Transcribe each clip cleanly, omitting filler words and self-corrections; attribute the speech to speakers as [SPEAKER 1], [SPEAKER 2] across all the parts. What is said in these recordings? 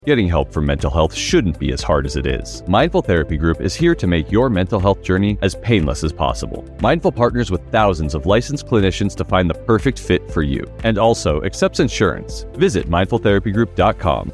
[SPEAKER 1] Getting help for mental health shouldn't be as hard as it is. Mindful Therapy Group is here to make your mental health journey as painless as possible. Mindful partners with thousands of licensed clinicians to find the perfect fit for you, and also accepts insurance. Visit mindfultherapygroup.com.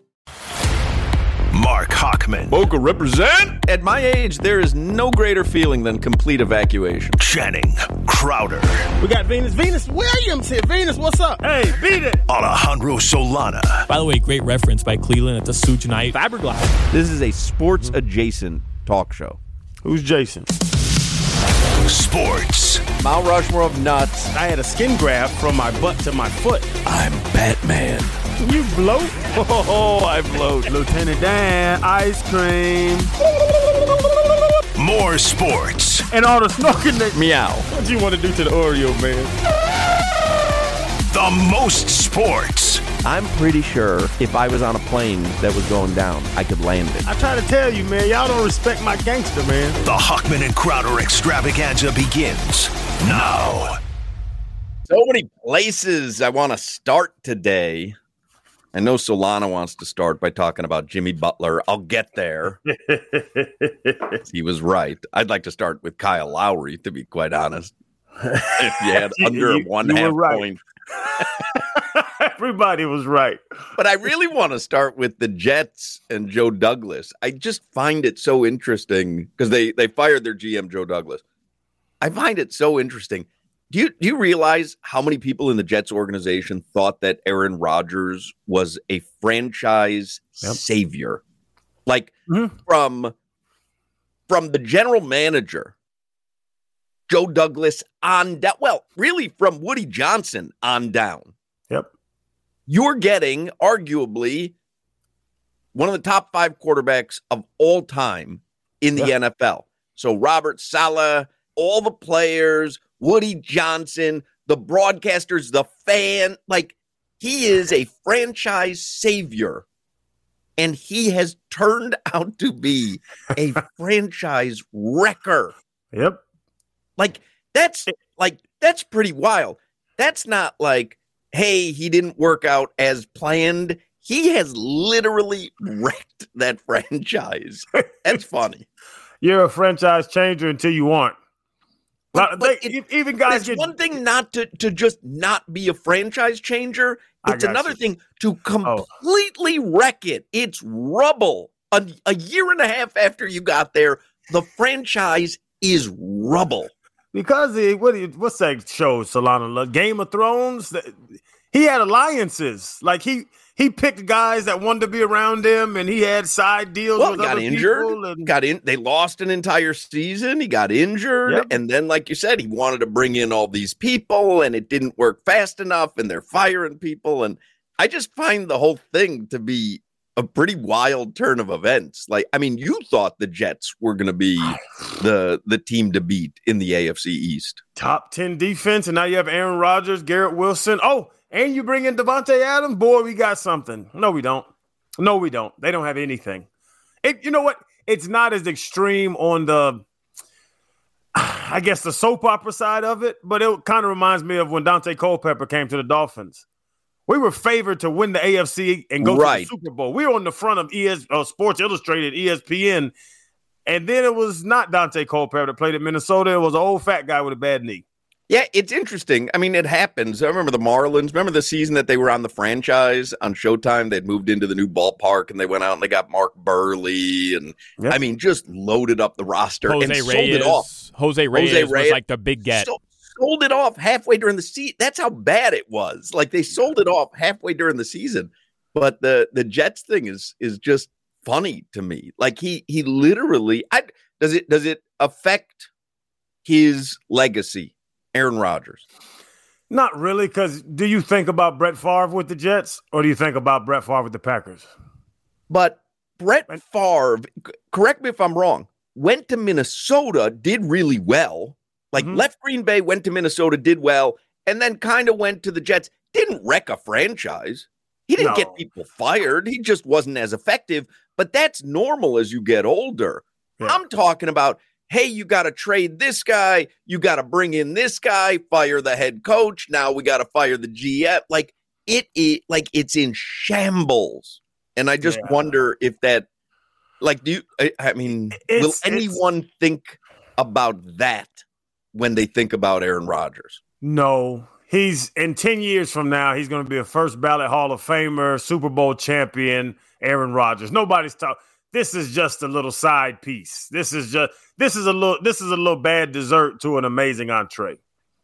[SPEAKER 2] Mark Hochman.
[SPEAKER 3] Boca represent. At my age, there is no greater feeling than complete evacuation.
[SPEAKER 2] Channing Crowder.
[SPEAKER 4] We got Venus Williams here. Venus, what's up? Hey, beat it.
[SPEAKER 2] Alejandro Solana.
[SPEAKER 5] By the way, great reference by Cleveland at the Suge Knight.
[SPEAKER 4] Fiberglass.
[SPEAKER 3] This is a sports-adjacent talk show.
[SPEAKER 4] Who's Jason?
[SPEAKER 2] Sports.
[SPEAKER 3] Mount Rushmore of nuts.
[SPEAKER 4] I had a skin graft from my butt to my foot.
[SPEAKER 2] I'm Batman.
[SPEAKER 4] You bloat?
[SPEAKER 3] Oh, I bloat.
[SPEAKER 4] Lieutenant Dan, ice cream.
[SPEAKER 2] More sports.
[SPEAKER 4] And all the snorking that...
[SPEAKER 3] Meow.
[SPEAKER 4] What you want to do to the Oreo, man?
[SPEAKER 2] The most sports.
[SPEAKER 3] I'm pretty sure if I was on a plane that was going down, I could land it.
[SPEAKER 4] I try to tell you, man, y'all don't respect my gangster, man.
[SPEAKER 2] The Hochman and Crowder extravaganza begins now.
[SPEAKER 3] So many places I want to start today. I know Solana wants to start by talking about Jimmy Butler. I'll get there. He was right. I'd like to start with Kyle Lowry, to be quite honest. If you had under
[SPEAKER 4] you
[SPEAKER 3] 1.5
[SPEAKER 4] right.
[SPEAKER 3] point.
[SPEAKER 4] Everybody was right.
[SPEAKER 3] But I really want to start with the Jets and Joe Douglas. I just find it so interesting because they fired their GM, Joe Douglas. I find it so interesting. Do you realize how many people in the Jets organization thought that Aaron Rodgers was a franchise savior? Like from the general manager, Joe Douglas on down. Well, really from Woody Johnson on down.
[SPEAKER 4] Yep.
[SPEAKER 3] You're getting arguably one of the top 5 quarterbacks of all time in the NFL. So Robert Saleh, all the players, Woody Johnson, the broadcasters, the fan, like he is a franchise savior. And he has turned out to be a franchise wrecker.
[SPEAKER 4] Yep.
[SPEAKER 3] That's pretty wild. That's not like, hey, he didn't work out as planned. He has literally wrecked that franchise. That's funny.
[SPEAKER 4] You're a franchise changer until you aren't. Even guys
[SPEAKER 3] it's one thing not to just not be a franchise changer. It's another thing to completely wreck it. It's rubble. A year and a half after you got there, the franchise is rubble.
[SPEAKER 4] Because what's that show, Solana? Game of Thrones? He had alliances. Like he picked guys that wanted to be around him, and he had side deals with other people.
[SPEAKER 3] Got in. They lost an entire season. He got injured, and then, like you said, he wanted to bring in all these people, and it didn't work fast enough, and they're firing people. And I just find the whole thing to be a pretty wild turn of events. Like, I mean, you thought the Jets were going to be the team to beat in the AFC East.
[SPEAKER 4] Top 10 defense, and now you have Aaron Rodgers, Garrett Wilson. Oh, and you bring in Devontae Adams. Boy, we got something. No, we don't. They don't have anything. You know what? It's not as extreme on the, I guess, the soap opera side of it, but it kind of reminds me of when Dante Culpepper came to the Dolphins. We were favored to win the AFC and go to the Super Bowl. We were on the front of Sports Illustrated, ESPN, and then it was not Dante Culpepper that played at Minnesota. It was an old fat guy with a bad knee.
[SPEAKER 3] Yeah, it's interesting. I mean, it happens. I remember the Marlins. Remember the season that they were on the franchise on Showtime? They'd moved into the new ballpark, and they went out and they got Mark Burley, and I mean, just loaded up the roster and sold it off.
[SPEAKER 5] Jose Reyes was like the big get.
[SPEAKER 3] Sold it off halfway during the season. That's how bad it was. Like they sold it off halfway during the season. But the Jets thing is just funny to me. Like he literally does it affect his legacy? Aaron Rodgers.
[SPEAKER 4] Not really, because do you think about Brett Favre with the Jets or do you think about Brett Favre with the Packers?
[SPEAKER 3] But Brett Favre, correct me if I'm wrong, went to Minnesota, did really well. Like left Green Bay, went to Minnesota, did well, and then kind of went to the Jets. Didn't wreck a franchise. He didn't get people fired. He just wasn't as effective. But that's normal as you get older. Yeah. I'm talking about, hey, you got to trade this guy. You got to bring in this guy, fire the head coach. Now we got to fire the GM. Like it's in shambles. And I just wonder if that, like, will anyone think about that when they think about Aaron Rodgers?
[SPEAKER 4] No. He's in 10 years from now, he's going to be a first ballot Hall of Famer, Super Bowl champion, Aaron Rodgers. Nobody's talking. This is just a little side piece. This is a little bad dessert to an amazing entree.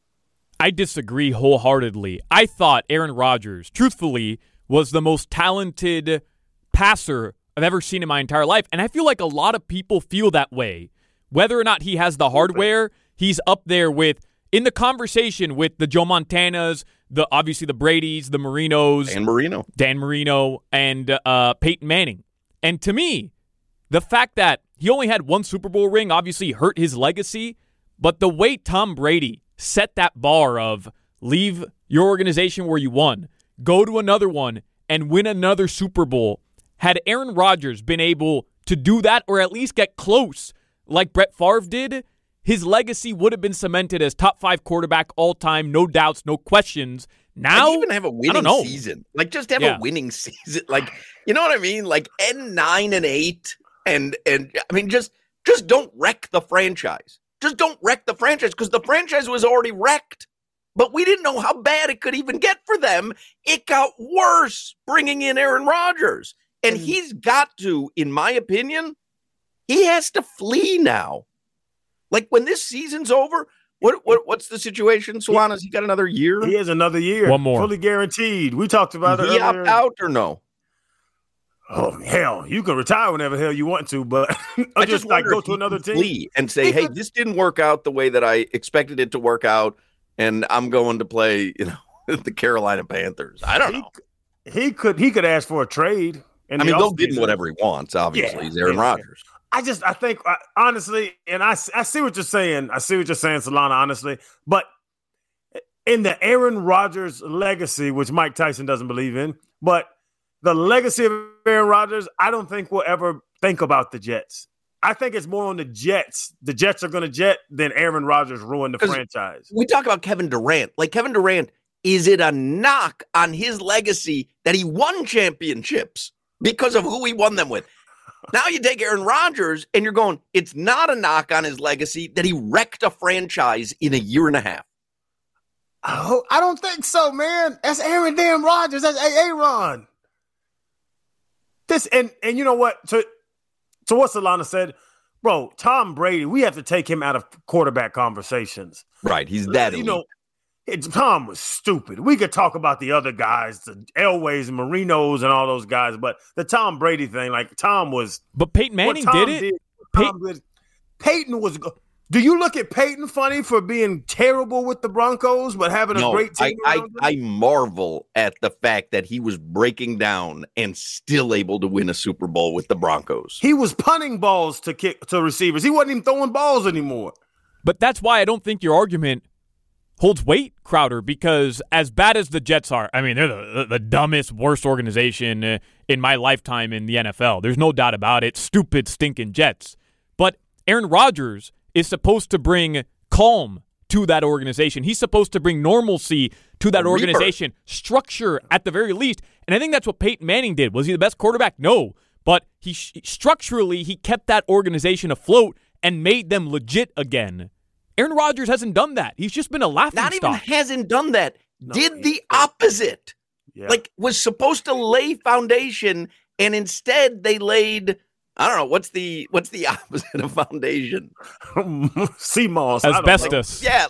[SPEAKER 5] I disagree wholeheartedly. I thought Aaron Rodgers, truthfully, was the most talented passer I've ever seen in my entire life. And I feel like a lot of people feel that way. Whether or not he has the hardware, he's up there with, in the conversation with the Joe Montanas, obviously the Bradys, the Marinos. Dan Marino, and Peyton Manning. And to me, the fact that he only had one Super Bowl ring obviously hurt his legacy, but the way Tom Brady set that bar of leave your organization where you won, go to another one, and win another Super Bowl, had Aaron Rodgers been able to do that or at least get close like Brett Favre did, his legacy would have been cemented as top 5 quarterback all time, no doubts, no questions. Now,
[SPEAKER 3] and even have a winning season. Like, just have a winning season. Like, you know what I mean? Like, end 9-8. And I mean, just don't wreck the franchise. Just don't wreck the franchise, because the franchise was already wrecked. But we didn't know how bad it could even get for them. It got worse bringing in Aaron Rodgers. And he's got to, in my opinion, he has to flee now. Like, when this season's over, what's the situation, Swan? Has he got another year?
[SPEAKER 4] He has another year.
[SPEAKER 5] One more.
[SPEAKER 4] Fully guaranteed. We talked about it earlier.
[SPEAKER 3] He opt out or no?
[SPEAKER 4] Oh, hell, you can retire whenever the hell you want to, but
[SPEAKER 3] I just like go to another team and say, hey, this didn't work out the way that I expected it to work out, and I'm going to play, the Carolina Panthers. I don't know.
[SPEAKER 4] He could ask for a trade.
[SPEAKER 3] They'll give him whatever he wants, obviously. He's Aaron Rodgers.
[SPEAKER 4] I think, honestly, and I see what you're saying. I see what you're saying, Solana, honestly. But in the Aaron Rodgers legacy, which Mike Tyson doesn't believe in, but the legacy of Aaron Rodgers, I don't think we'll ever think about the Jets. I think it's more on the Jets. The Jets are going to jet than Aaron Rodgers ruined the franchise.
[SPEAKER 3] We talk about Kevin Durant. Like, Kevin Durant, is it a knock on his legacy that he won championships because of who he won them with? Now you take Aaron Rodgers and you're going, it's not a knock on his legacy that he wrecked a franchise in a year and a half.
[SPEAKER 4] Oh, I don't think so, man. That's Aaron damn Rodgers. That's Aaron. And you know what? So what Solana said, bro, Tom Brady, we have to take him out of quarterback conversations.
[SPEAKER 3] Right. He's that elite.
[SPEAKER 4] Tom was stupid. We could talk about the other guys, the Elways and Marinos and all those guys, but the Tom Brady thing, like, Tom was.
[SPEAKER 5] But Peyton Manning did it.
[SPEAKER 4] Peyton was. Do you look at Peyton funny for being terrible with the Broncos, but having a great team?
[SPEAKER 3] I marvel at the fact that he was breaking down and still able to win a Super Bowl with the Broncos.
[SPEAKER 4] He was punting balls to kick to receivers. He wasn't even throwing balls anymore.
[SPEAKER 5] But that's why I don't think your argument holds weight, Crowder, because as bad as the Jets are, I mean, they're the dumbest, worst organization in my lifetime in the NFL. There's no doubt about it. Stupid, stinking Jets. But Aaron Rodgers is supposed to bring calm to that organization. He's supposed to bring normalcy to that organization, structure at the very least. And I think that's what Peyton Manning did. Was he the best quarterback? No. But he structurally, he kept that organization afloat and made them legit again. Aaron Rodgers hasn't done that. He's just been a laughingstock.
[SPEAKER 3] Not even hasn't done that. Did the opposite. Yeah. Like, was supposed to lay foundation, and instead they laid, I don't know, what's the opposite of foundation?
[SPEAKER 4] Sea moss.
[SPEAKER 5] Asbestos.
[SPEAKER 3] Yeah,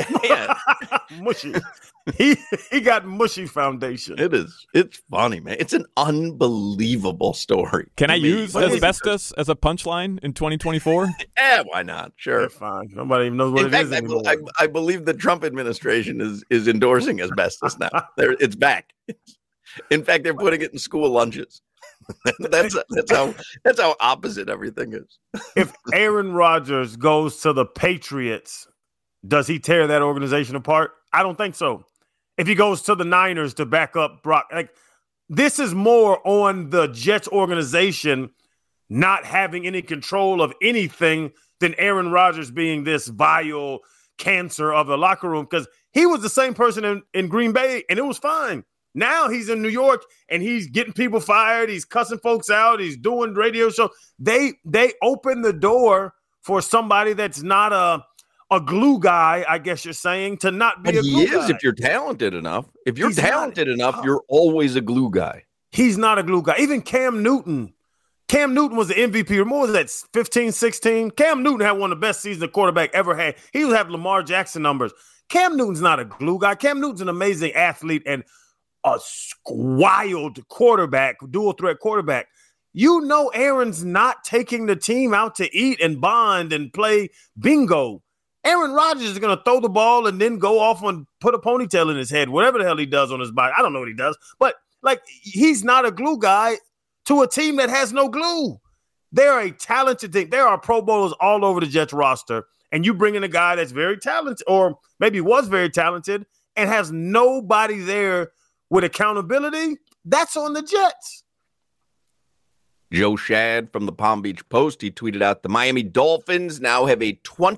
[SPEAKER 4] mushy. He got mushy foundation.
[SPEAKER 3] It's funny, man. It's an unbelievable story.
[SPEAKER 5] Can I use asbestos as a punchline in 2024?
[SPEAKER 3] Yeah, why not? Sure.
[SPEAKER 4] They're fine. Nobody even knows what it is anymore.
[SPEAKER 3] I believe the Trump administration is endorsing asbestos now. It's back. In fact, they're putting it in school lunches. That's how opposite everything is.
[SPEAKER 4] If Aaron Rodgers goes to the Patriots, does he tear that organization apart? I don't think so. If he goes to the Niners to back up Brock, like, this is more on the Jets organization not having any control of anything than Aaron Rodgers being this vile cancer of the locker room, because he was the same person in Green Bay and it was fine. Now he's in New York and he's getting people fired. He's cussing folks out. He's doing radio shows. They open the door for somebody that's not a glue guy, I guess you're saying, to not be a glue guy.
[SPEAKER 3] He is if you're talented enough. If you're talented enough, you're always a glue guy.
[SPEAKER 4] He's not a glue guy. Even Cam Newton. Cam Newton was the MVP. What was that, 15, 16? Cam Newton had one of the best seasons a quarterback ever had. He would have Lamar Jackson numbers. Cam Newton's not a glue guy. Cam Newton's an amazing athlete and a wild quarterback, dual threat quarterback. You know Aaron's not taking the team out to eat and bond and play bingo. Aaron Rodgers is going to throw the ball and then go off and put a ponytail in his head, whatever the hell he does on his body. I don't know what he does. But, like, he's not a glue guy to a team that has no glue. They're a talented team. There are Pro Bowlers all over the Jets roster, and you bring in a guy that's very talented or maybe was very talented and has nobody there with accountability. That's on the Jets.
[SPEAKER 3] Joe Shad from the Palm Beach Post, he tweeted out, the Miami Dolphins now have a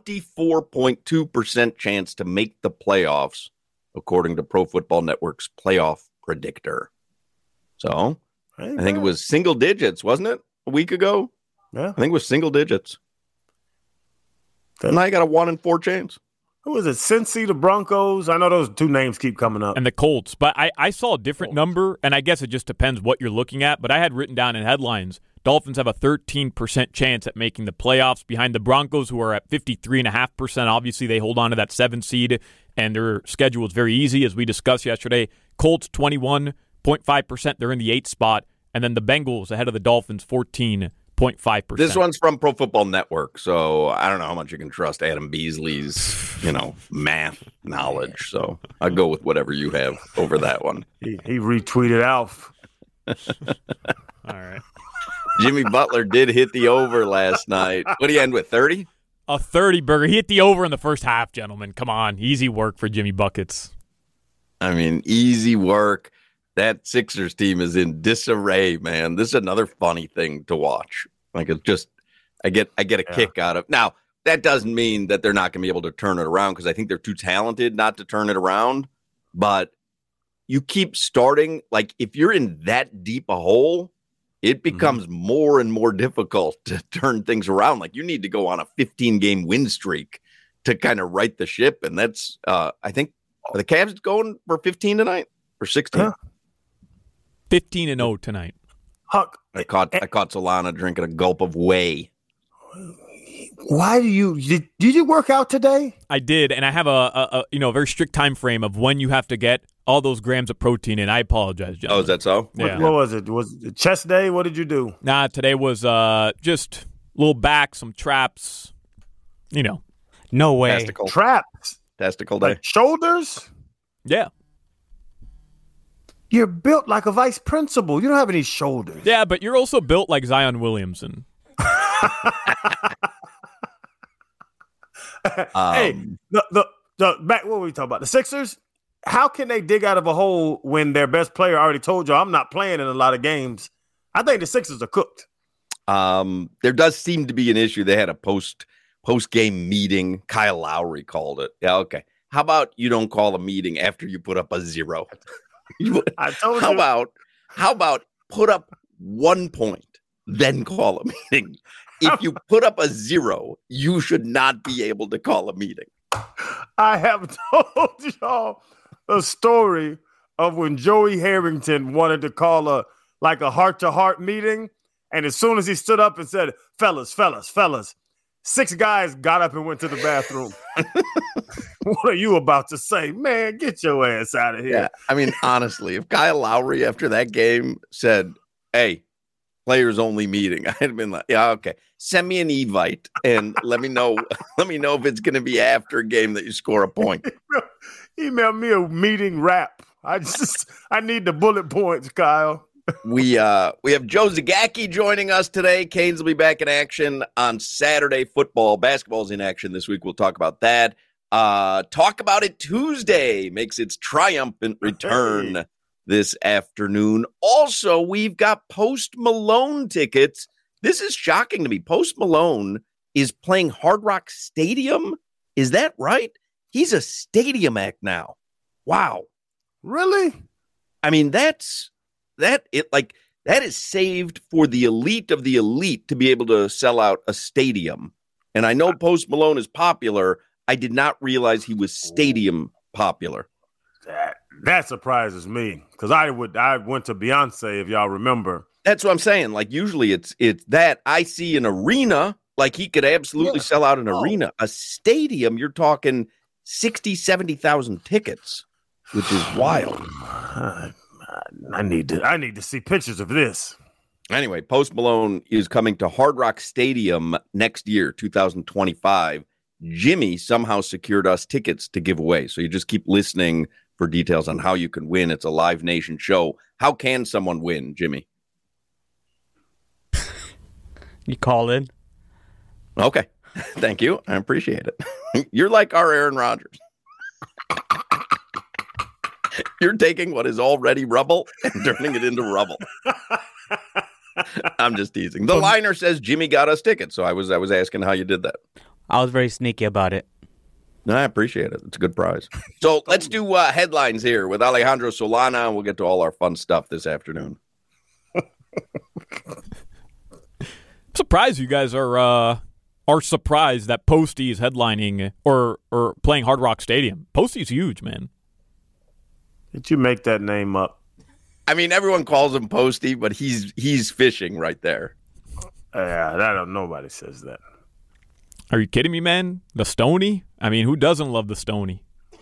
[SPEAKER 3] 24.2% chance to make the playoffs, according to Pro Football Network's playoff predictor. So I think it was single digits, wasn't it, a week ago?
[SPEAKER 4] Yeah.
[SPEAKER 3] I think it was single digits. Now you got a 1 in 4 chance.
[SPEAKER 4] Who is it? Cincy, the Broncos? I know those two names keep coming up.
[SPEAKER 5] And the Colts. But I saw a different number, and I guess it just depends what you're looking at. But I had written down in headlines, Dolphins have a 13% chance at making the playoffs behind the Broncos, who are at 53.5%. Obviously, they hold on to that 7 seed, and their schedule is very easy, as we discussed yesterday. Colts, 21.5%. They're in the 8th spot. And then the Bengals ahead of the Dolphins, 14.5%.
[SPEAKER 3] This one's from Pro Football Network, so I don't know how much you can trust Adam Beasley's, math knowledge. So I'll go with whatever you have over that one.
[SPEAKER 4] He retweeted Alf.
[SPEAKER 5] All right.
[SPEAKER 3] Jimmy Butler did hit the over last night. What did he end with, 30?
[SPEAKER 5] A 30 burger. He hit the over in the first half, gentlemen. Come on. Easy work for Jimmy Buckets.
[SPEAKER 3] I mean, easy work. That Sixers team is in disarray, man. This is another funny thing to watch. Like, it's just, I get a kick out of. Now, that doesn't mean that they're not going to be able to turn it around, because I think they're too talented not to turn it around. But you keep starting, like, if you're in that deep a hole, it becomes more and more difficult to turn things around. Like, you need to go on a 15-game win streak to kind of right the ship. And that's, I think, are the Cavs going for 15 tonight or 16?
[SPEAKER 4] Huh?
[SPEAKER 5] 15-0 tonight.
[SPEAKER 4] Huck,
[SPEAKER 3] I caught Solana drinking a gulp of whey.
[SPEAKER 4] Why did you work out today?
[SPEAKER 5] I did, and I have a very strict time frame of when you have to get all those grams of protein in. I apologize, gentlemen.
[SPEAKER 3] Oh, is that so?
[SPEAKER 5] Yeah.
[SPEAKER 4] What was it? Was it chest day? What did you do?
[SPEAKER 5] Nah, today was just a little back, some traps.
[SPEAKER 6] No way.
[SPEAKER 3] Testicle.
[SPEAKER 4] Traps.
[SPEAKER 3] Testicle day.
[SPEAKER 4] Like shoulders?
[SPEAKER 5] Yeah.
[SPEAKER 4] You're built like a vice principal. You don't have any shoulders.
[SPEAKER 5] Yeah, but you're also built like Zion Williamson.
[SPEAKER 4] Hey, the back. What were we talking about? The Sixers. How can they dig out of a hole when their best player already told you I'm not playing in a lot of games? I think the Sixers are cooked.
[SPEAKER 3] There does seem to be an issue. They had a post game meeting. Kyle Lowry called it. Yeah, okay. How about you don't call a meeting after you put up a 0?
[SPEAKER 4] I told
[SPEAKER 3] how
[SPEAKER 4] you.
[SPEAKER 3] How about put up 1 point, then call a meeting? If you put up a 0, you should not be able to call a meeting.
[SPEAKER 4] I have told y'all a story of when Joey Harrington wanted to call a heart-to-heart meeting, and as soon as he stood up and said, fellas, 6 guys got up and went to the bathroom. What are you about to say? Man, get your ass out of here.
[SPEAKER 3] Yeah, I mean, honestly, if Kyle Lowry after that game said, hey, players only meeting, I'd have been like, yeah, okay. Send me an Evite and let me know if it's going to be after a game that you score a point.
[SPEAKER 4] Email me a meeting wrap. I need the bullet points, Kyle.
[SPEAKER 3] We have Joe Zagacki joining us today. Canes will be back in action on Saturday. Basketball's in action this week. We'll talk about that. Talk About It Tuesday makes its triumphant return this afternoon. Also, we've got Post Malone tickets. This is shocking to me. Post Malone is playing Hard Rock Stadium. Is that right? He's a stadium act now. Wow.
[SPEAKER 4] Really?
[SPEAKER 3] I mean, that is saved for the elite of the elite to be able to sell out a stadium. And I know Post Malone is popular. I did not realize he was stadium popular.
[SPEAKER 4] That surprises me because I went to Beyonce, if y'all remember.
[SPEAKER 3] That's what I'm saying. Like, usually it's that I see an arena, like he could absolutely sell out an arena. A stadium, you're talking 60, 70,000 tickets, which is wild.
[SPEAKER 4] I need to see pictures of this.
[SPEAKER 3] Anyway, Post Malone is coming to Hard Rock Stadium next year, 2025. Jimmy somehow secured us tickets to give away. So you just keep listening for details on how you can win. It's a Live Nation show. How can someone win, Jimmy?
[SPEAKER 6] You call in.
[SPEAKER 3] Okay. Thank you. I appreciate it. You're like our Aaron Rodgers. You're taking what is already rubble and turning it into rubble. I'm just teasing. The liner says Jimmy got us tickets, so I was asking how you did that.
[SPEAKER 6] I was very sneaky about it.
[SPEAKER 3] I appreciate it. It's a good prize. So let's do headlines here with Alejandro Solana, and we'll get to all our fun stuff this afternoon.
[SPEAKER 5] I'm surprised you guys are surprised that Posty is headlining or playing Hard Rock Stadium. Posty's huge, man.
[SPEAKER 4] Did you make that name up?
[SPEAKER 3] I mean, everyone calls him Posty, but he's fishing right there.
[SPEAKER 4] Yeah, nobody says that.
[SPEAKER 5] Are you kidding me, man? The Stoney? I mean, who doesn't love the Stoney?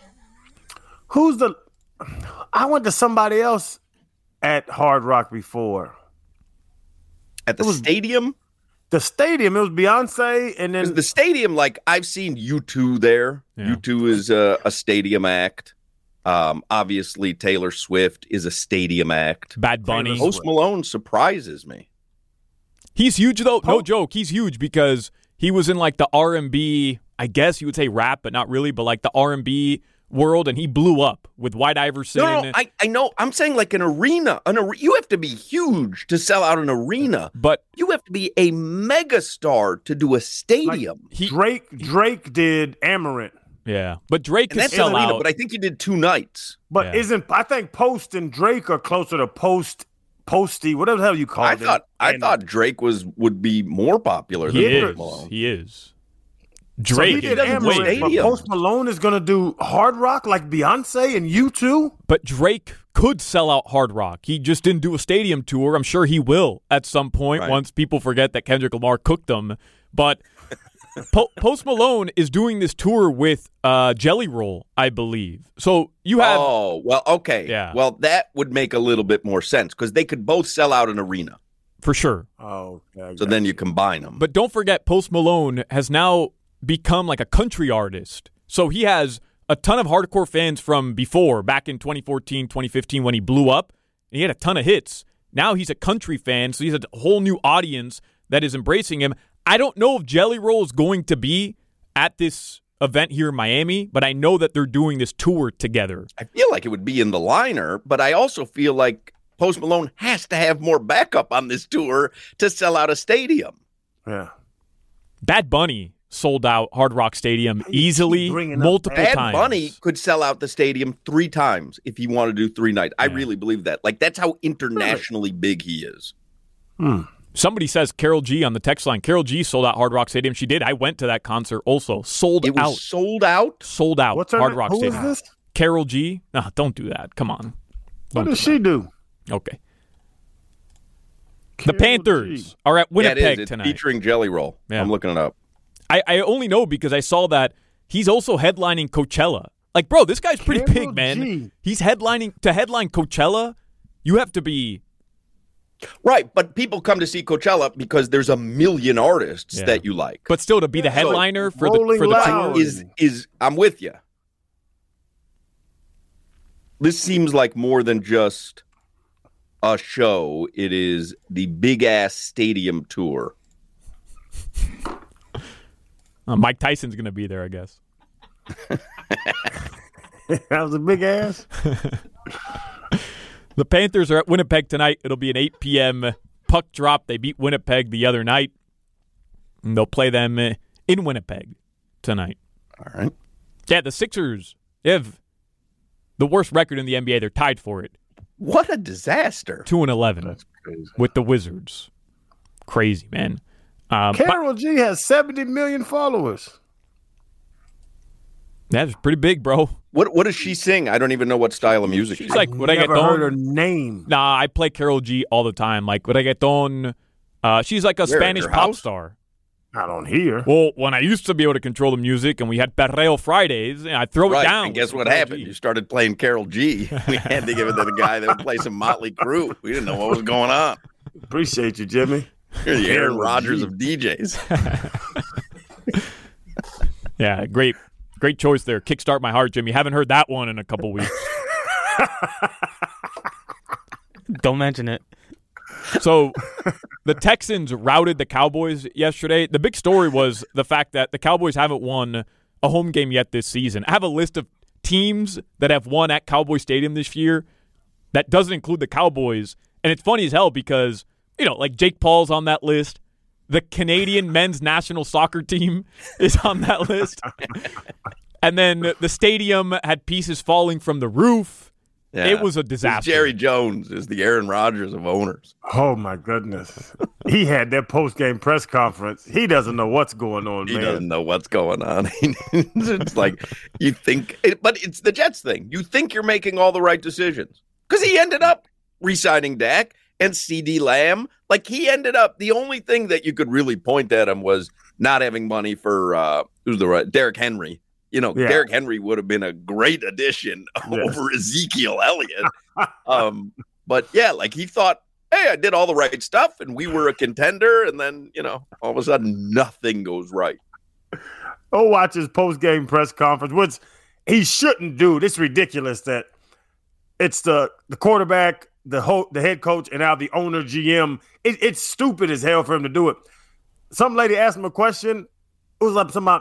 [SPEAKER 4] I went to somebody else at Hard Rock before.
[SPEAKER 3] At the stadium?
[SPEAKER 4] The stadium, it was Beyonce, and then
[SPEAKER 3] the stadium, like, I've seen U2 there. Yeah. U2 is a stadium act. Obviously, Taylor Swift is a stadium act.
[SPEAKER 5] Bad Bunny.
[SPEAKER 3] Post Malone surprises me.
[SPEAKER 5] He's huge, though. No joke. He's huge because he was in, like, the R&B, I guess you would say rap, but not really, but, like, the R&B world, and he blew up with White Iverson.
[SPEAKER 3] No, I know. I'm saying, like, an arena. You have to be huge to sell out an arena.
[SPEAKER 5] But
[SPEAKER 3] you have to be a megastar to do a stadium.
[SPEAKER 4] Like Drake did Amaranth.
[SPEAKER 5] Yeah, but Drake can sell out.
[SPEAKER 3] But I think he did 2 nights.
[SPEAKER 4] But I think Post and Drake are closer to Posty, whatever the hell you call it.
[SPEAKER 3] I thought Drake would be more popular than Post Malone.
[SPEAKER 5] He is. Drake
[SPEAKER 4] did Amaranth, but Post Malone is going to do Hard Rock like Beyonce and U2?
[SPEAKER 5] But Drake could sell out Hard Rock. He just didn't do a stadium tour. I'm sure he will at some point once people forget that Kendrick Lamar cooked them. But Post Malone is doing this tour with Jelly Roll, I believe. So you have...
[SPEAKER 3] Oh, well, okay.
[SPEAKER 5] Yeah.
[SPEAKER 3] Well, that would make a little bit more sense because they could both sell out an arena.
[SPEAKER 5] For sure.
[SPEAKER 4] Oh, okay.
[SPEAKER 3] So then you combine them.
[SPEAKER 5] But don't forget, Post Malone has now become like a country artist. So he has a ton of hardcore fans from before, back in 2014, 2015 when he blew up. And he had a ton of hits. Now he's a country fan, so he's a whole new audience that is embracing him. I don't know if Jelly Roll is going to be at this event here in Miami, but I know that they're doing this tour together.
[SPEAKER 3] I feel like it would be in the liner, but I also feel like Post Malone has to have more backup on this tour to sell out a stadium.
[SPEAKER 4] Yeah.
[SPEAKER 5] Bad Bunny sold out Hard Rock Stadium easily multiple times.
[SPEAKER 3] Bad Bunny could sell out the stadium 3 times if he wanted to do 3 nights. I really believe that. Like, that's how internationally big he is.
[SPEAKER 5] Somebody says Carol G on the text line. Carol G sold out Hard Rock Stadium. She did. I went to that concert also. Sold
[SPEAKER 3] out.
[SPEAKER 5] Sold out.
[SPEAKER 4] What's her
[SPEAKER 5] Hard
[SPEAKER 4] name?
[SPEAKER 5] Rock
[SPEAKER 4] Who
[SPEAKER 5] Stadium.
[SPEAKER 4] is this?
[SPEAKER 5] Carol G. No, don't do that. Come on.
[SPEAKER 4] What does she do?
[SPEAKER 5] Okay. The Panthers are at Winnipeg
[SPEAKER 3] it's
[SPEAKER 5] tonight.
[SPEAKER 3] Featuring Jelly Roll.
[SPEAKER 5] Yeah.
[SPEAKER 3] I'm looking it up.
[SPEAKER 5] I only know because I saw that he's also headlining Coachella. Like, bro, this guy's pretty big, man. He's headlining. To headline Coachella, you have to be...
[SPEAKER 3] Right, but people come to see Coachella because there's a million artists that you like.
[SPEAKER 5] But still, to be the headliner for the tour
[SPEAKER 3] is I'm with you. This seems like more than just a show. It is the big-ass stadium tour.
[SPEAKER 5] Mike Tyson's going to be there, I guess.
[SPEAKER 4] That was a big ass.
[SPEAKER 5] The Panthers are at Winnipeg tonight. It'll be an 8 p.m. puck drop. They beat Winnipeg the other night. And they'll play them in Winnipeg tonight.
[SPEAKER 3] All right.
[SPEAKER 5] Yeah, the Sixers have the worst record in the NBA. They're tied for it.
[SPEAKER 3] What a disaster.
[SPEAKER 5] 2-11 with the Wizards. Crazy, man.
[SPEAKER 4] Karol G has 70 million followers.
[SPEAKER 5] That's pretty big, bro.
[SPEAKER 3] What does she sing? I don't even know what style of music.
[SPEAKER 5] She's like,
[SPEAKER 4] I never heard her name.
[SPEAKER 5] Nah, I play Karol G all the time. Like, reggaeton. She's like a Spanish pop star.
[SPEAKER 4] Not on here.
[SPEAKER 5] Well, when I used to be able to control the music and we had Perreo Fridays, I'd throw it down.
[SPEAKER 3] And guess what happened? You started playing Karol G. We had to give it to the guy that would play some Motley Crue. We didn't know what was going on.
[SPEAKER 4] Appreciate you, Jimmy.
[SPEAKER 3] You're the Aaron Rodgers of DJs.
[SPEAKER 5] Yeah, great choice there. Kickstart My Heart, Jimmy. Haven't heard that one in a couple weeks.
[SPEAKER 6] Don't mention it.
[SPEAKER 5] So the Texans routed the Cowboys yesterday. The big story was the fact that the Cowboys haven't won a home game yet this season. I have a list of teams that have won at Cowboy Stadium this year that doesn't include the Cowboys. And it's funny as hell because, like Jake Paul's on that list. The Canadian men's national soccer team is on that list. And then the stadium had pieces falling from the roof. Yeah. It was a disaster.
[SPEAKER 3] Jerry Jones is the Aaron Rodgers of owners.
[SPEAKER 4] Oh, my goodness. He had that post-game press conference. He doesn't know what's going on, man.
[SPEAKER 3] He doesn't know what's going on. It's like you think – but it's the Jets thing. You think you're making all the right decisions because he ended up re-signing Dak and CeeDee Lamb. Like, he ended up – the only thing that you could really point at him was not having money for Derrick Henry. Derrick Henry would have been a great addition over Ezekiel Elliott. But, yeah, like he thought, hey, I did all the right stuff and we were a contender. And then, all of a sudden nothing goes right.
[SPEAKER 4] Oh, watch his post-game press conference, which he shouldn't do. It's ridiculous that it's the quarterback, the head coach, and now the owner, GM. It's stupid as hell for him to do it. Some lady asked him a question. It was like something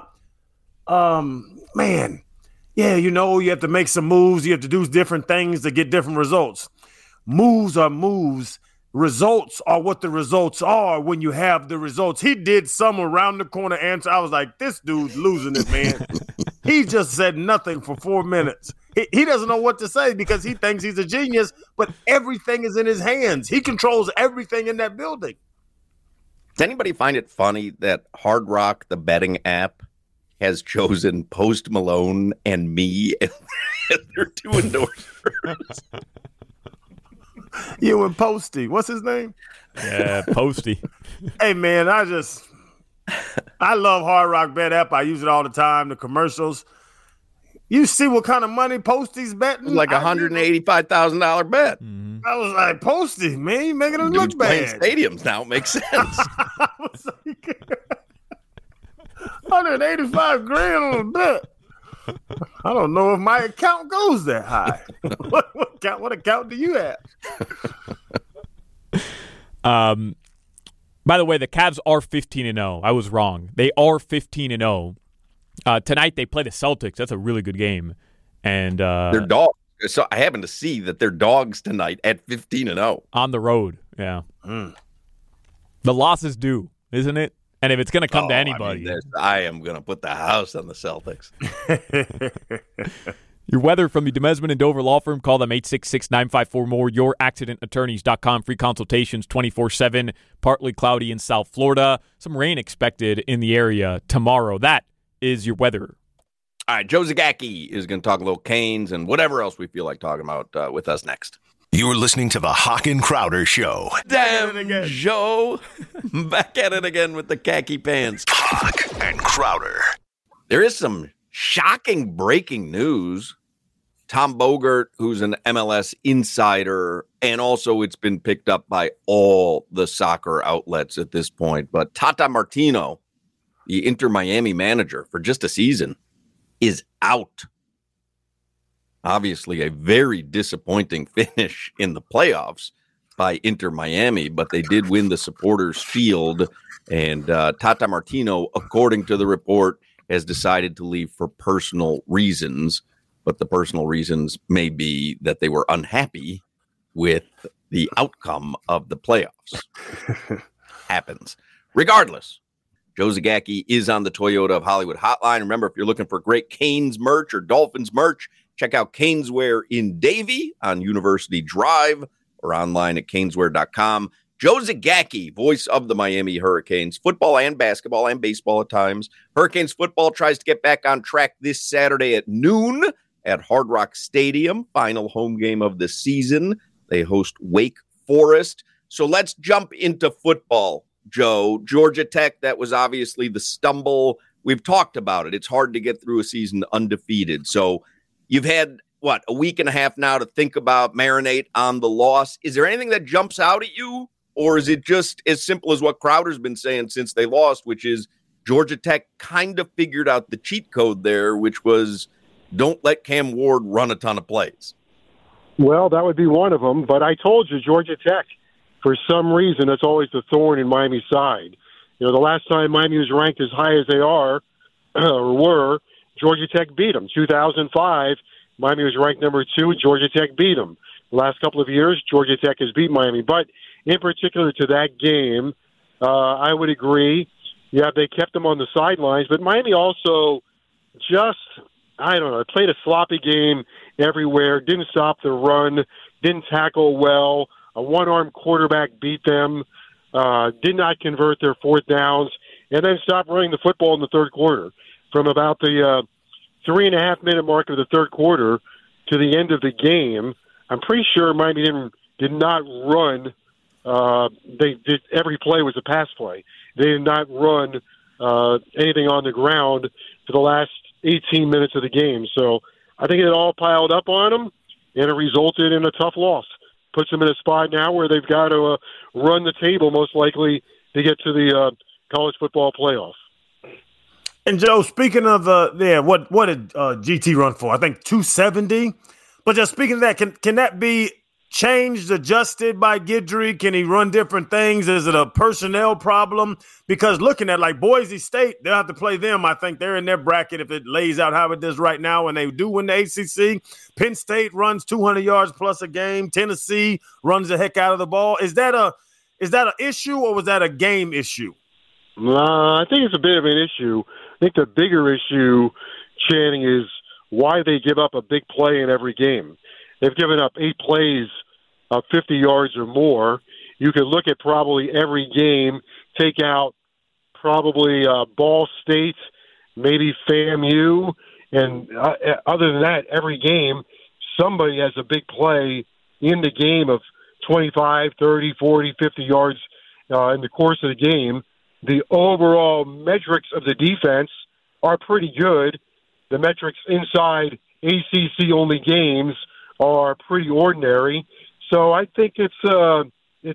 [SPEAKER 4] about, man, yeah, you have to make some moves. You have to do different things to get different results. Moves are moves. Results are what the results are when you have the results. He did some around the corner answer. I was like, this dude's losing it, man. He just said nothing for 4 minutes. He doesn't know what to say because he thinks he's a genius, but everything is in his hands. He controls everything in that building.
[SPEAKER 3] Does anybody find it funny that Hard Rock, the betting app, has chosen Post Malone and me as their two endorsers?
[SPEAKER 4] You and Posty. What's his name?
[SPEAKER 5] Yeah, Posty.
[SPEAKER 4] Hey, man, I love Hard Rock Bet app. I use it all the time. The commercials. You see what kind of money Posty's betting?
[SPEAKER 3] Like $185,000 bet.
[SPEAKER 5] Mm-hmm.
[SPEAKER 4] I was like, Posty, man, you making it look bad.
[SPEAKER 3] Stadiums now. It makes sense.
[SPEAKER 4] I was like, $185,000 on a bet. I don't know if my account goes that high. What account do you have?
[SPEAKER 5] By the way, the Cavs are 15-0. I was wrong. They are 15-0. Tonight they play the Celtics. That's a really good game. And
[SPEAKER 3] they're dogs. So I happen to see that they're dogs tonight at 15-0
[SPEAKER 5] on the road. Yeah. The loss is due, isn't it? And if it's going to come to anybody.
[SPEAKER 3] I am going to put the house on the Celtics.
[SPEAKER 5] Your weather from the Demesman and Dover Law Firm. Call them 866-954-MORE. YourAccidentAttorneys.com. Free consultations 24/7. Partly cloudy in South Florida. Some rain expected in the area tomorrow. That is your weather.
[SPEAKER 3] All right, Joe Zagacki is going to talk a little Canes and whatever else we feel like talking about with us next.
[SPEAKER 2] You're listening to the Hawk and Crowder Show.
[SPEAKER 3] Damn, Joe. Back at it again with the khaki pants.
[SPEAKER 2] Hawk and Crowder.
[SPEAKER 3] There is some shocking breaking news. Tom Bogert, who's an MLS insider, and also it's been picked up by all the soccer outlets at this point. But Tata Martino, the Inter Miami manager for just a season, is out. Obviously, a very disappointing finish in the playoffs by Inter Miami, but they did win the Supporters Field. And Tata Martino, according to the report, has decided to leave for personal reasons. But the personal reasons may be that they were unhappy with the outcome of the playoffs. Happens. Regardless, Joe Zagacki is on the Toyota of Hollywood hotline. Remember, if you're looking for great Canes merch or Dolphins merch, Check out Caneswear in Davie on University Drive or online at caneswear.com. Joe Zagacki, voice of the Miami Hurricanes, football and basketball and baseball at times. Hurricanes football tries to get back on track this Saturday at noon at Hard Rock Stadium, final home game of the season. They host Wake Forest. So let's jump into football, Joe. Georgia Tech, that was obviously the stumble. We've talked about it. It's hard to get through a season undefeated. So you've had, a week and a half now to think about, marinate on the loss. Is there anything that jumps out at you? Or is it just as simple as what Crowder's been saying since they lost, which is Georgia Tech kind of figured out the cheat code there, which was don't let Cam Ward run a ton of plays?
[SPEAKER 7] Well, that would be one of them. But I told you, Georgia Tech, for some reason, that's always the thorn in Miami's side. The last time Miami was ranked as high as they are, or were, Georgia Tech beat them. 2005, Miami was ranked number 2. Georgia Tech beat them. The last couple of years, Georgia Tech has beat Miami. But in particular to that game, I would agree. Yeah, they kept them on the sidelines. But Miami also played a sloppy game everywhere, didn't stop the run, didn't tackle well. A one-armed quarterback beat them, did not convert their fourth downs, and then stopped running the football in the third quarter. From about the 3.5-minute mark of the third quarter to the end of the game, I'm pretty sure Miami did not run. Every play was a pass play. They did not run anything on the ground for the last 18 minutes of the game. So I think it all piled up on them, and it resulted in a tough loss. Puts them in a spot now where they've got to run the table most likely to get to the college football playoff.
[SPEAKER 4] And Joe, speaking of what did GT run for? I think 270. But just speaking of that, can that be changed, adjusted by Guidry? Can he run different things? Is it a personnel problem? Because looking at like Boise State, they'll have to play them. I think they're in their bracket if it lays out how it does right now, and they do win the ACC. Penn State runs 200 yards plus a game. Tennessee runs the heck out of the ball. Is that an issue, or was that a game issue?
[SPEAKER 7] I think it's a bit of an issue. I think the bigger issue, Channing, is why they give up a big play in every game. They've given up 8 plays of 50 yards or more. You could look at probably every game, take out probably Ball State, maybe FAMU, and other than that, every game, somebody has a big play in the game of 25, 30, 40, 50 yards in the course of the game. The overall metrics of the defense are pretty good. The metrics inside ACC-only games are pretty ordinary. So I think it's an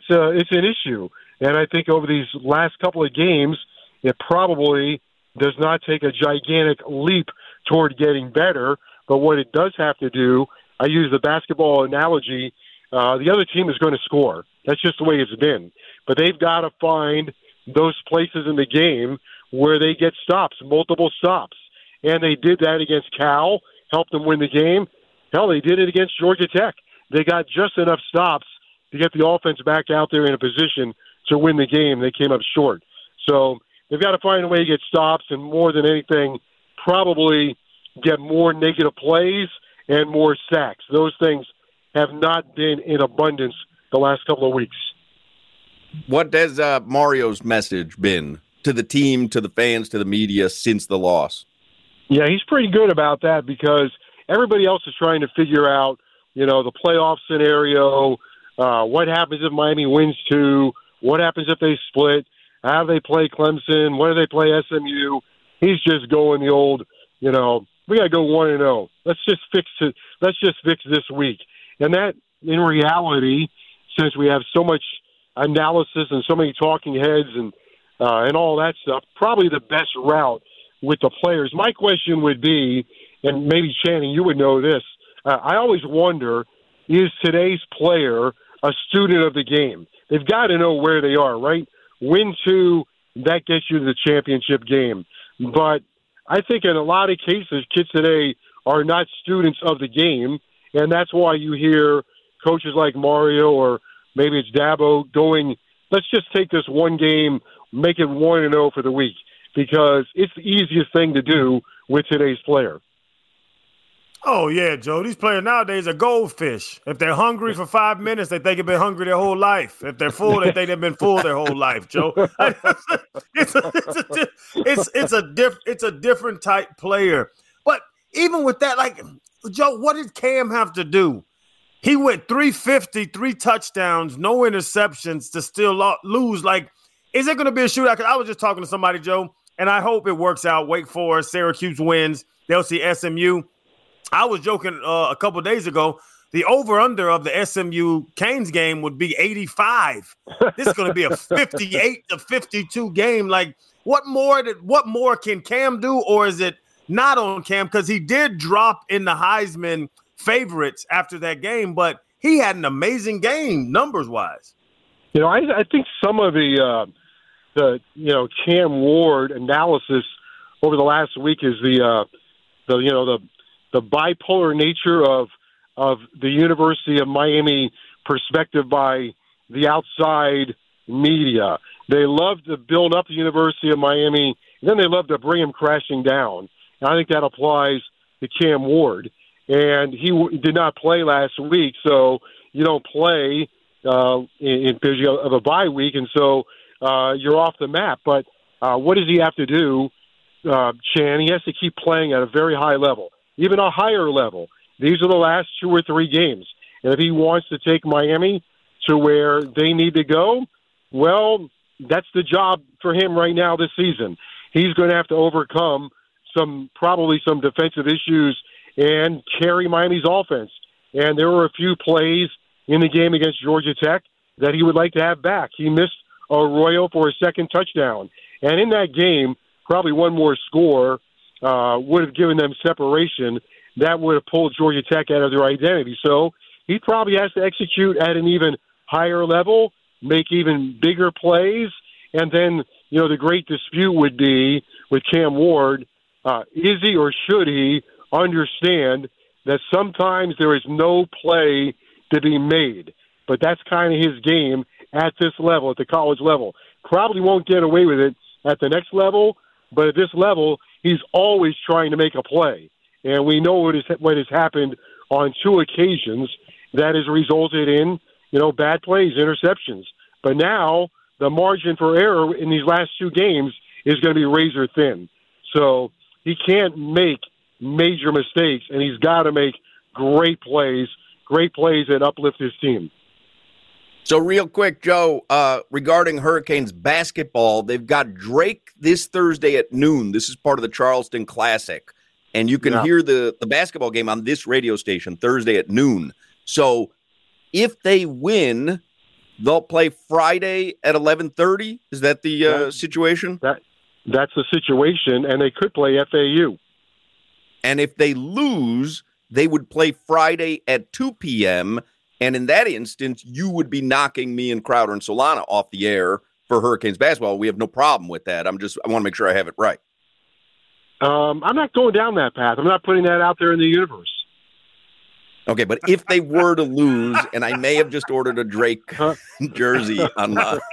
[SPEAKER 7] issue. And I think over these last couple of games, it probably does not take a gigantic leap toward getting better. But what it does have to do, I use the basketball analogy, the other team is going to score. That's just the way it's been. But they've got to find those places in the game where they get stops, multiple stops. And they did that against Cal, helped them win the game. Hell, they did it against Georgia Tech. They got just enough stops to get the offense back out there in a position to win the game. They came up short. So they've got to find a way to get stops, and more than anything, probably get more negative plays and more sacks. Those things have not been in abundance the last couple of weeks.
[SPEAKER 3] What has Mario's message been to the team, to the fans, to the media since the loss?
[SPEAKER 7] Yeah, he's pretty good about that because everybody else is trying to figure out, the playoff scenario, what happens if Miami wins 2, what happens if they split, how do they play Clemson, when do they play SMU. He's just going the old, we got to go 1-0. Let's just fix it. Let's just fix this week. And that, in reality, since we have so much analysis and so many talking heads and all that stuff, probably the best route with the players. My question would be, and maybe Channing, you would know this, I always wonder, is today's player a student of the game? They've got to know where they are, right? Win 2, that gets you to the championship game. But I think in a lot of cases, kids today are not students of the game, and that's why you hear coaches like Mario or maybe it's Dabo going, let's just take this one game, make it 1-0 for the week, because it's the easiest thing to do with today's player.
[SPEAKER 4] Oh, yeah, Joe. These players nowadays are goldfish. If they're hungry for 5 minutes, they think they've been hungry their whole life. If they're full, they think they've been full their whole life, Joe. It's a different type player. But even with that, like, Joe, what did Cam have to do? He went 350, 3 touchdowns, no interceptions to still lose. Like, is it going to be a shootout? Because I was just talking to somebody, Joe, and I hope it works out. Wake Forest, Syracuse wins. They'll see SMU. I was joking a couple of days ago. The over-under of the SMU Canes game would be 85. This is going to be a 58 to 52 game. Like, what more can Cam do, or is it not on Cam? Because he did drop in the Heisman favorites after that game, but he had an amazing game numbers-wise.
[SPEAKER 7] You know, I think some of the Cam Ward analysis over the last week is the bipolar nature of the University of Miami perspective by the outside media. They love to build up the University of Miami, and then they love to bring him crashing down. And I think that applies to Cam Ward. And he did not play last week, so you don't play in of a bye week, and so you're off the map. But what does he have to do, Chan? He has to keep playing at a very high level, even a higher level. These are the last 2 or 3 games. And if he wants to take Miami to where they need to go, well, that's the job for him right now this season. He's going to have to overcome probably some defensive issues and carry Miami's offense. And there were a few plays in the game against Georgia Tech that he would like to have back. He missed Arroyo for a second touchdown. And in that game, probably one more score would have given them separation. That would have pulled Georgia Tech out of their identity. So he probably has to execute at an even higher level, make even bigger plays. And then, the great dispute would be with Cam Ward, is he or should he understand that sometimes there is no play to be made? But that's kind of his game at this level, at the college level. Probably won't get away with it at the next level, but at this level, he's always trying to make a play. And we know what has happened on 2 occasions that has resulted in, bad plays, interceptions. But now the margin for error in these last 2 games is going to be razor thin. So he can't make major mistakes, and he's got to make great plays that uplift his team.
[SPEAKER 3] So real quick, Joe, regarding Hurricanes basketball, they've got Drake this Thursday at noon. This is part of the Charleston Classic. And you can hear the basketball game on this radio station Thursday at noon. So if they win, they'll play Friday at 11:30. Is that the situation?
[SPEAKER 7] That's the situation, and they could play FAU.
[SPEAKER 3] And if they lose, they would play Friday at 2 p.m., and in that instance, you would be knocking me and Crowder and Solana off the air for Hurricanes basketball. We have no problem with that. I want to make sure I have it right.
[SPEAKER 7] I'm not going down that path. I'm not putting that out there in the universe.
[SPEAKER 3] Okay, but if they were to lose, and I may have just ordered a Drake jersey on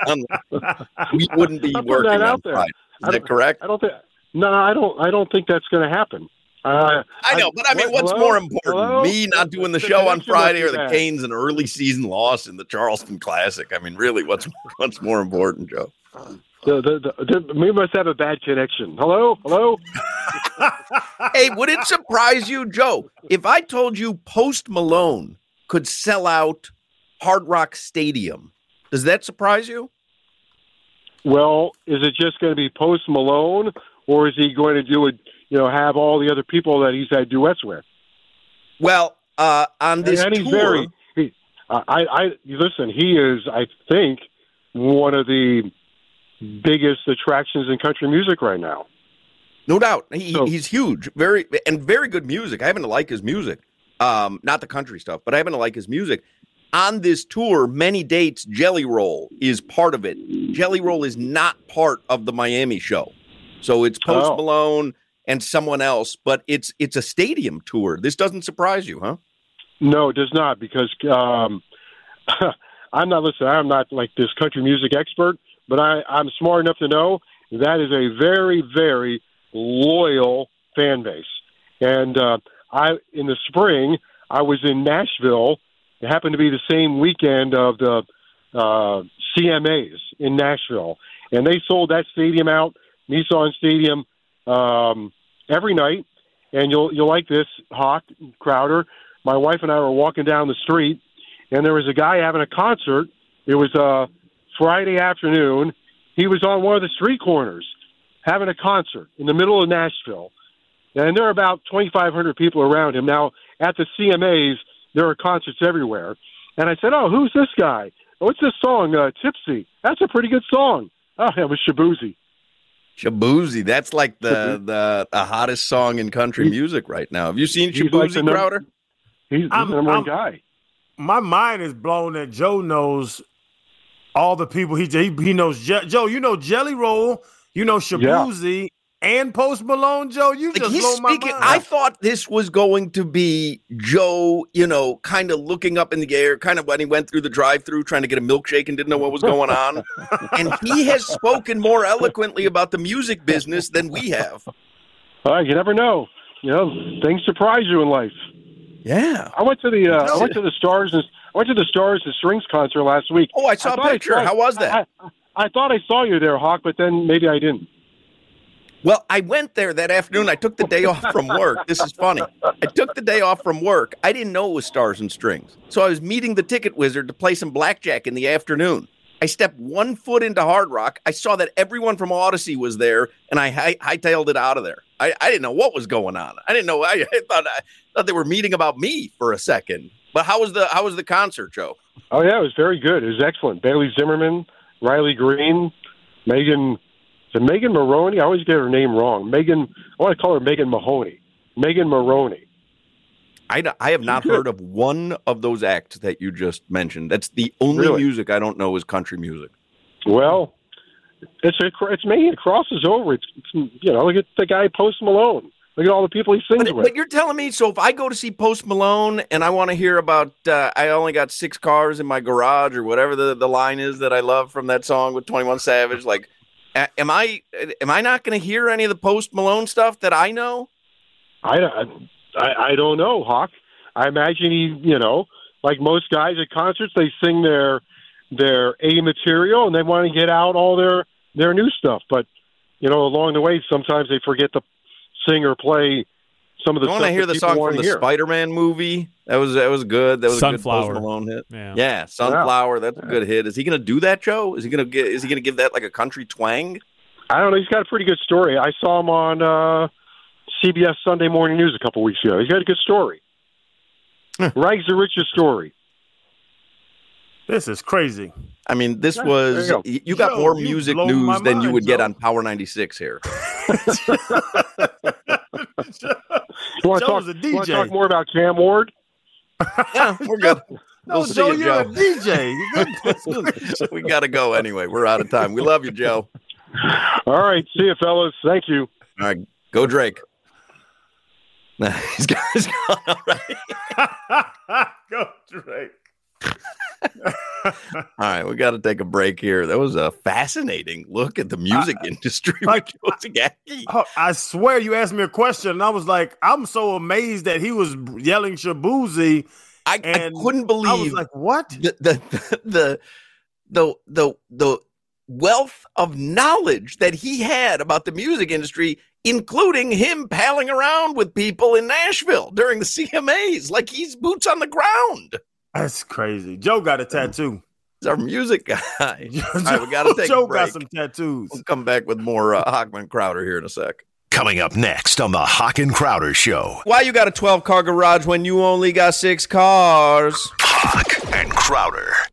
[SPEAKER 3] we wouldn't be working on Friday. Is that correct?
[SPEAKER 7] I don't think that's going to happen.
[SPEAKER 3] I know, but I mean, what's more important? Me not doing the show on Friday, or the Canes an early season loss in the Charleston Classic? I mean, really, what's more important, Joe?
[SPEAKER 7] We must have a bad connection. Hello?
[SPEAKER 3] Hey, would it surprise you, Joe, if I told you Post Malone could sell out Hard Rock Stadium? Does that surprise you?
[SPEAKER 7] Well, is it just going to be Post Malone, or is he going to do it? Have all the other people that he's had duets with.
[SPEAKER 3] Well, on this
[SPEAKER 7] and he's
[SPEAKER 3] tour,
[SPEAKER 7] listen. He is, I think, one of the biggest attractions in country music right now.
[SPEAKER 3] No doubt, he's huge, very good music. I happen to like his music, not the country stuff, but I happen to like his music. On this tour, many dates, Jelly Roll is part of it. Jelly Roll is not part of the Miami show, so it's Post Malone and someone else, but it's a stadium tour. This doesn't surprise you, huh?
[SPEAKER 7] No, it does not, because I'm not like this country music expert, but I'm smart enough to know that is a very, very loyal fan base. And in the spring, I was in Nashville. It happened to be the same weekend of the CMAs in Nashville, and they sold that stadium out, Nissan Stadium, every night. And you'll like this, Hawk, Crowder. My wife and I were walking down the street, and there was a guy having a concert. It was a Friday afternoon. He was on one of the street corners having a concert in the middle of Nashville. And there are about 2,500 people around him. Now, at the CMAs, there are concerts everywhere. And I said, oh, who's this guy? What's this song, Tipsy? That's a pretty good song. Oh, it was Shaboozey.
[SPEAKER 3] Shaboozey. That's like the hottest song in country music right now. Have you seen Shaboozey, like Crowder?
[SPEAKER 7] He's the number one guy.
[SPEAKER 4] My mind is blown that Joe knows all the people. He knows Joe. You know Jelly Roll. You know Shaboozey and Post Malone. Joe, you just blow my mind.
[SPEAKER 3] I thought this was going to be Joe, kind of looking up in the air, kind of when he went through the drive-thru trying to get a milkshake and didn't know what was going on. And he has spoken more eloquently about the music business than we have.
[SPEAKER 7] You never know. Things surprise you in life.
[SPEAKER 3] Yeah,
[SPEAKER 7] I went to the Stars and Strings concert last week.
[SPEAKER 3] Oh, I saw a picture. How was that?
[SPEAKER 7] I thought I saw you there, Hawk, but then maybe I didn't.
[SPEAKER 3] Well, I went there that afternoon. I took the day off from work. This is funny. I took the day off from work. I didn't know it was Stars and Strings, so I was meeting the ticket wizard to play some blackjack in the afternoon. I stepped one foot into Hard Rock. I saw that everyone from Odyssey was there, and I hightailed it out of there. I didn't know what was going on. I didn't know. I thought they were meeting about me for a second. But how was the concert, Joe?
[SPEAKER 7] Oh yeah, it was very good. It was excellent. Bailey Zimmerman, Riley Green, Megan Maroney. I always get her name wrong. I want to call her Megan Mahoney. Megan Maroney.
[SPEAKER 3] I have not heard of one of those acts that you just mentioned. That's the only music I don't know is country music.
[SPEAKER 7] Well, it's me. It crosses over. It's look at the guy Post Malone. Look at all the people he sings with.
[SPEAKER 3] But you're telling me, so if I go to see Post Malone and I want to hear about I only got 6 cars in my garage or whatever the line is that I love from that song with 21 Savage, like, am I not going to hear any of the Post Malone stuff that I know?
[SPEAKER 7] I don't know, Hawk. I imagine he, like most guys at concerts, they sing their A material and they want to get out all their new stuff. But, along the way, sometimes they forget to sing or play some of the stuff. I want to
[SPEAKER 3] hear the song from the Spider-Man movie. That was good. That was
[SPEAKER 5] Sunflower.
[SPEAKER 3] A good Post Malone hit. Yeah, Sunflower. That's a good hit. Is he going to do that, Joe? Is he going to give that like a country twang?
[SPEAKER 7] I don't know. He's got a pretty good story. I saw him on CBS Sunday Morning News a couple weeks ago. He's got a good story. Rags to Riches story.
[SPEAKER 4] This is crazy.
[SPEAKER 3] I mean, this was you got Joe, more music news than you would get on Power 96 here.
[SPEAKER 7] You want to talk more about Cam Ward?
[SPEAKER 3] Yeah, we're good.
[SPEAKER 4] No,
[SPEAKER 3] we'll
[SPEAKER 4] Joe,
[SPEAKER 3] see you,
[SPEAKER 4] you're
[SPEAKER 3] Joe.
[SPEAKER 4] a DJ.
[SPEAKER 3] We got to go anyway. We're out of time. We love you, Joe.
[SPEAKER 7] All right. See you, fellas. Thank you.
[SPEAKER 3] All right. Go Drake. He's gone already.
[SPEAKER 4] Go Drake.
[SPEAKER 3] All right, we got to take a break here. That was a fascinating look at the music industry with Joe Zagacki.
[SPEAKER 4] I swear you asked me a question, and I was like, I'm so amazed that he was yelling Shaboozey.
[SPEAKER 3] I couldn't believe.
[SPEAKER 4] I was like, what?
[SPEAKER 3] The wealth of knowledge that he had about the music industry, including him palling around with people in Nashville during the CMAs, like he's boots on the ground.
[SPEAKER 4] That's crazy. Joe got a tattoo.
[SPEAKER 3] He's our music guy. All right, we got to take
[SPEAKER 4] Joe
[SPEAKER 3] a break.
[SPEAKER 4] got some tattoos.
[SPEAKER 3] We'll come back with more Hockman Crowder here in a sec.
[SPEAKER 2] Coming up next on the Hawk and Crowder Show.
[SPEAKER 3] Why you got a 12-car garage when you only got 6 cars?
[SPEAKER 2] Hawk and Crowder.